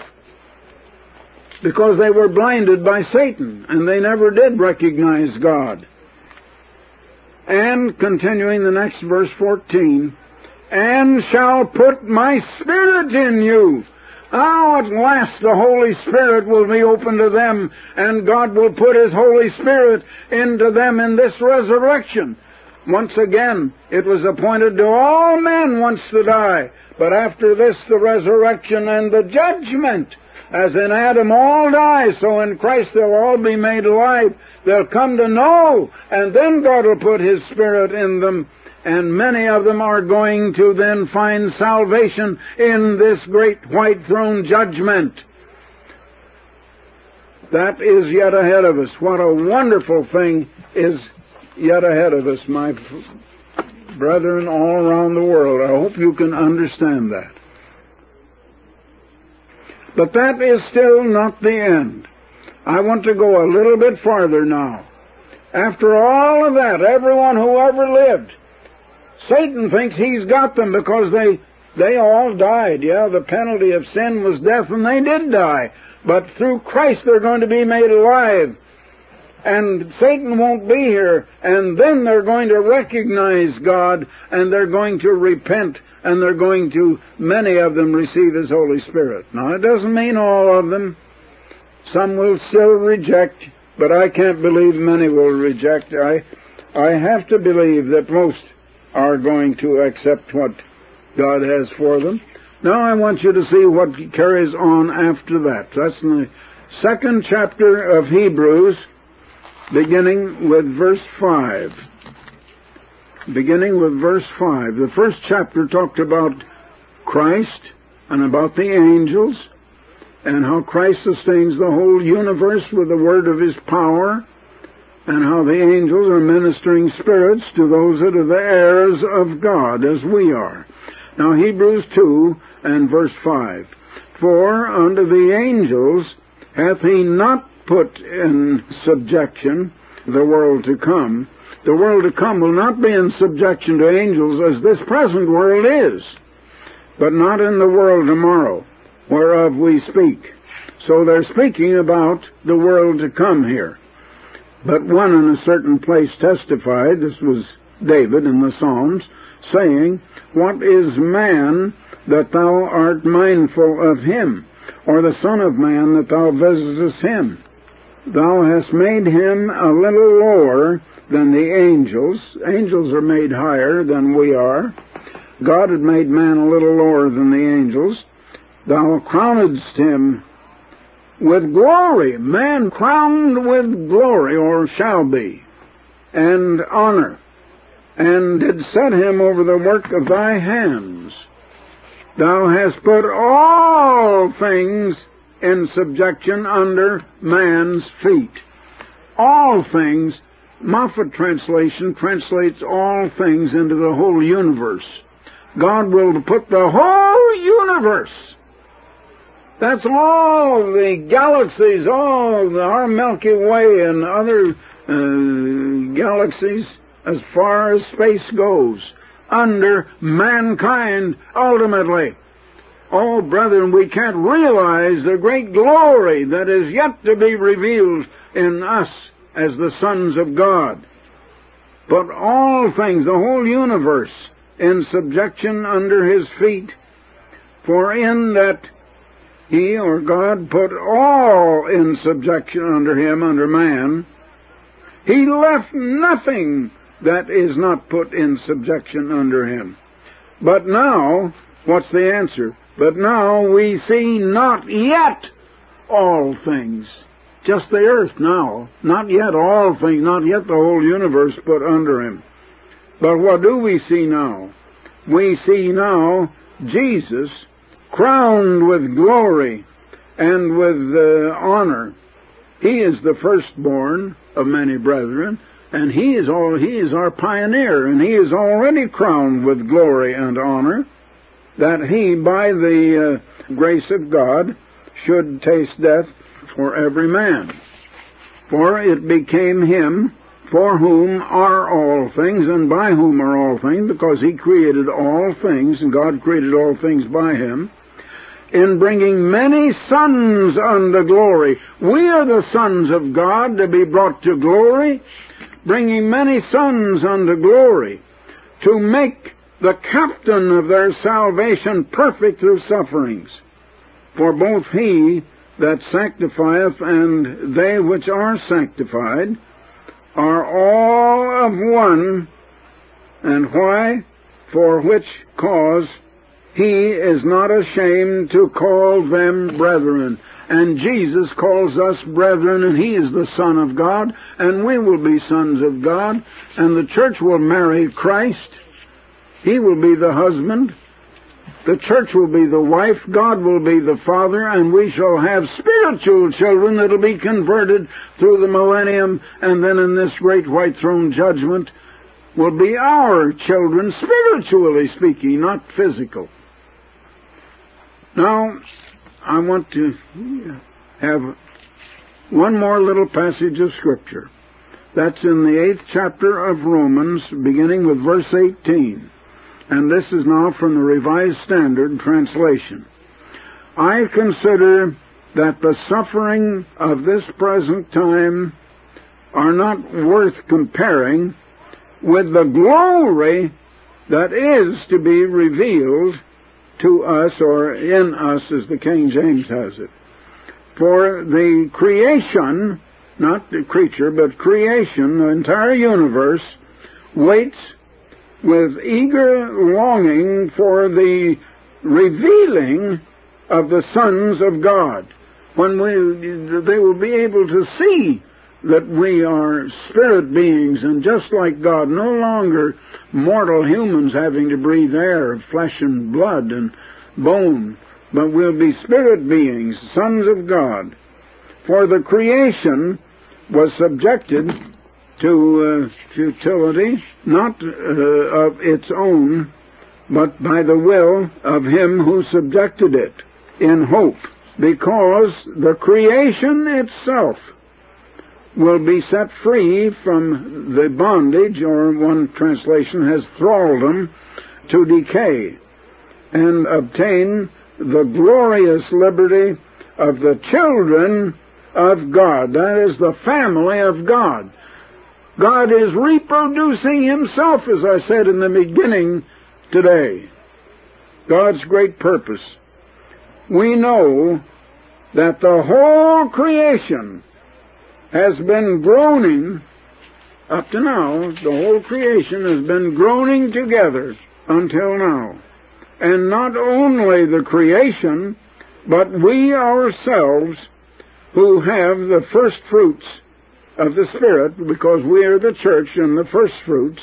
because they were blinded by Satan, and they never did recognize God. And, continuing the next verse 14, and shall put my Spirit in you. Now at last the Holy Spirit will be open to them, and God will put His Holy Spirit into them in this resurrection. Once again, it was appointed to all men once to die, but after this the resurrection and the judgment. As in Adam all die, so in Christ they'll all be made alive. They'll come to know, and then God will put His Spirit in them, and many of them are going to then find salvation in this great white throne judgment. That is yet ahead of us. What a wonderful thing is yet ahead of us, my brethren all around the world. I hope you can understand that. But that is still not the end. I want to go a little bit farther now. After all of that, everyone who ever lived, Satan thinks he's got them because they all died. Yeah, the penalty of sin was death, and they did die. But through Christ they're going to be made alive. And Satan won't be here. And then they're going to recognize God, and they're going to repent, and they're going to, many of them, receive His Holy Spirit. Now, it doesn't mean all of them. Some will still reject, but I can't believe many will reject. I have to believe that most are going to accept what God has for them. Now I want you to see what carries on after that. That's in the 2nd chapter of Hebrews, beginning with verse 5. Beginning with verse 5. The first chapter talked about Christ and about the angels, and how Christ sustains the whole universe with the word of His power, and how the angels are ministering spirits to those that are the heirs of God, as we are. Now, Hebrews 2 and verse 5. For unto the angels hath He not put in subjection the world to come. The world to come will not be in subjection to angels as this present world is, but not in the world tomorrow, whereof we speak. So they're speaking about the world to come here. But one in a certain place testified, this was David in the Psalms, saying, What is man that thou art mindful of him, or the Son of Man that thou visitest him? Thou hast made him a little lower than the angels. Angels are made higher than we are. God had made man a little lower than the angels. Thou crownedst him with glory, man crowned with glory, or shall be, and honor, and did set him over the work of thy hands. Thou hast put all things in subjection under man's feet. All things. Moffat translation translates all things into the whole universe. God will put the whole universe. That's all the galaxies, all our Milky Way and other galaxies, as far as space goes, under mankind ultimately. Oh, brethren, we can't realize the great glory that is yet to be revealed in us as the sons of God. But all things, the whole universe, in subjection under His feet, for in that He, or God, put all in subjection under Him, under man, He left nothing that is not put in subjection under Him. But now, what's the answer? But now we see not yet all things. Just the earth now. Not yet all things, not yet the whole universe put under Him. But what do we see now? We see now Jesus crowned with glory and with honor. He is the firstborn of many brethren, and He is our pioneer, and He is already crowned with glory and honor, that He, by the grace of God, should taste death for every man. For it became Him for whom are all things, and by whom are all things, because He created all things, and God created all things by Him, in bringing many sons unto glory. We are the sons of God to be brought to glory, bringing many sons unto glory, to make the captain of their salvation perfect through sufferings. For both He that sanctifieth and they which are sanctified are all of one. And why? For which cause He is not ashamed to call them brethren. And Jesus calls us brethren, and He is the Son of God, and we will be sons of God, and the church will marry Christ. He will be the husband. The church will be the wife. God will be the father, and we shall have spiritual children that will be converted through the millennium, and then in this great white throne judgment will be our children, spiritually speaking, not physical. Now, I want to have one more little passage of Scripture. That's in the 8th chapter of Romans, beginning with verse 18. And this is now from the Revised Standard Translation. I consider that the suffering of this present time are not worth comparing with the glory that is to be revealed to us, or in us, as the King James has it. For the creation, not the creature, but creation, the entire universe, waits with eager longing for the revealing of the sons of God, when they will be able to see that we are spirit beings, and just like God, no longer mortal humans having to breathe air, flesh and blood and bone, but we'll be spirit beings, sons of God. For the creation was subjected to futility, not of its own, but by the will of him who subjected it, in hope, because the creation itself will be set free from the bondage, or one translation has thraldom, to decay, and obtain the glorious liberty of the children of God. That is the family of God. God is reproducing himself, as I said in the beginning today. God's great purpose. We know that the whole creation has been groaning, up to now, the whole creation has been groaning together until now. And not only the creation, but we ourselves, who have the first fruits of the Spirit, because we are the church and the first fruits,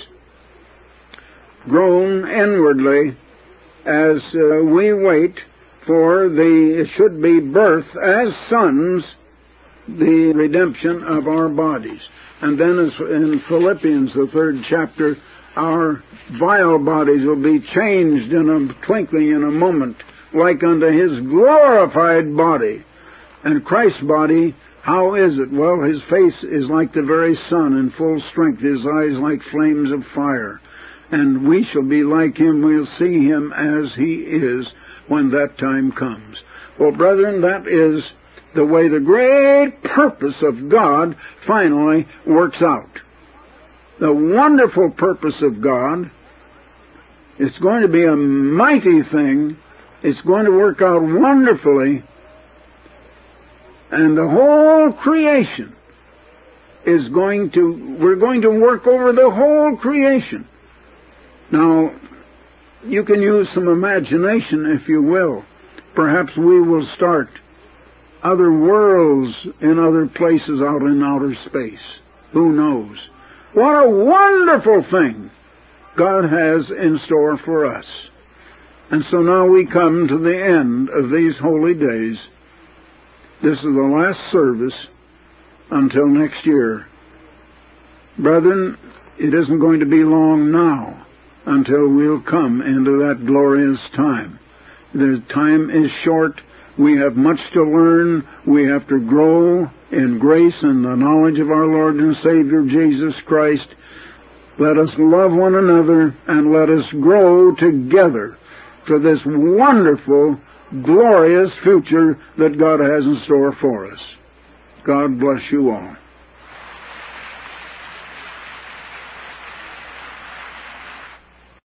groan inwardly as we wait for it should be birth as sons, the redemption of our bodies. And then, as in Philippians, the 3rd chapter, our vile bodies will be changed in a twinkling, in a moment, like unto his glorified body. And Christ's body, how is it? Well, his face is like the very sun in full strength, his eyes like flames of fire. And we shall be like him, we'll see him as he is when that time comes. Well, brethren, that is the way the great purpose of God finally works out. The wonderful purpose of God, it's going to be a mighty thing. It's going to work out wonderfully. And the whole creation is we're going to work over the whole creation. Now, you can use some imagination, if you will. Perhaps we will start other worlds in other places out in outer space. Who knows? What a wonderful thing God has in store for us. And so now we come to the end of these holy days. This is the last service until next year. Brethren, it isn't going to be long now until we'll come into that glorious time. The time is short. We have much to learn. We have to grow in grace and the knowledge of our Lord and Savior Jesus Christ. Let us love one another and let us grow together for this wonderful, glorious future that God has in store for us. God bless you all.